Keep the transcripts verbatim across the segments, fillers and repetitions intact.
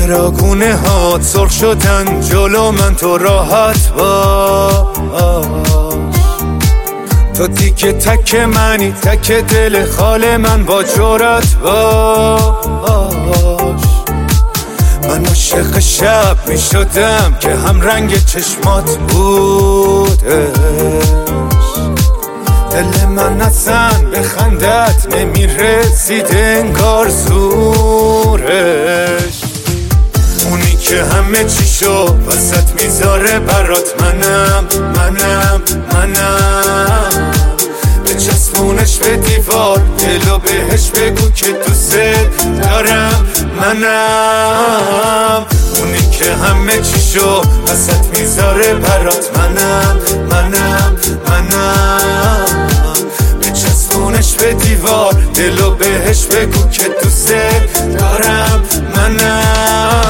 چراغونه ها سرخ شدن جلو من، تو راحت باش. تو دیگه تک منی، تک دل خال من، با جرأت باش. من عاشق شب می شدم که هم رنگ چشمات بودش. دل من اصلا به خندت نمی رسید انگار زورش. اونی که همه چیشو وسط میذاره برات، منم منم منم. بچسبونش به دیوار، دلو بهش بگو که دوست دارم، منم. اونی که همه چیشو وسط میذاره برات، منم منم منم. بچسبونش به دیوار، دلو بهش بگو که دوست دارم، منم.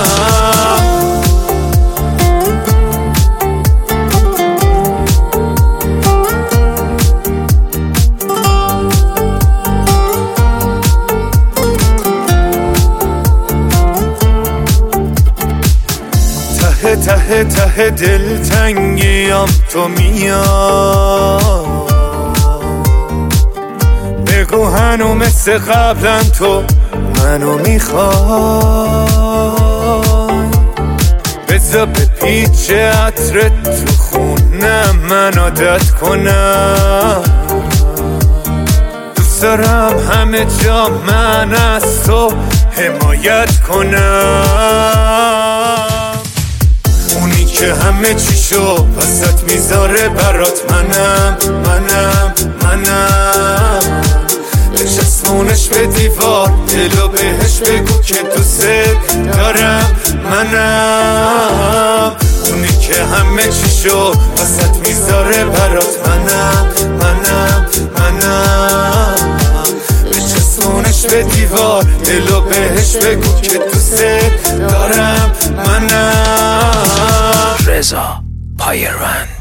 ته ته ته دل تنگیم تو میای، بگو هنو مثل قبلا تو منو میخوای. بذار به پیچ عطرت تو خونم من عادت کنم. دوست دارم همه جا من از تو حمایت کنم. اونی که همه چیشو وسط میذاره برات، منم منم منم. بچسبونش به دیوار، دلو بهش بگو که دوست دارم، منم. اونی که همه چیشو وسط میذاره برات، منم منم منم. بچسبونش به دیوار، دلو بهش بگو که دوست دارم، منم. رضا پایرند.